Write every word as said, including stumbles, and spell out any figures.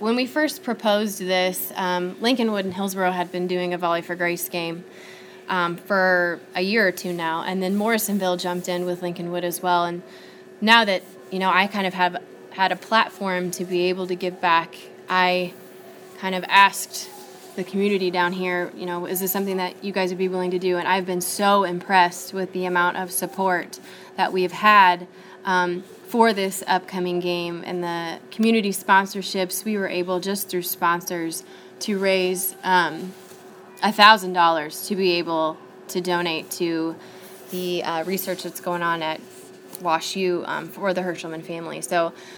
when we first proposed this, um, Lincolnwood and Hillsborough had been doing a Volley for Grace game um, for a year or two now, and then Morrisonville jumped in with Lincolnwood as well. And now that, you know, I kind of have had a platform to be able to give back, I kind of asked the community down here, you know, is this something that you guys would be willing to do? And I've been so impressed with the amount of support that we've had um, for this upcoming game and the community sponsorships. We were able, just through sponsors, to raise um, one thousand dollars to be able to donate to the uh, research that's going on at WashU um, for the Herschelman family. So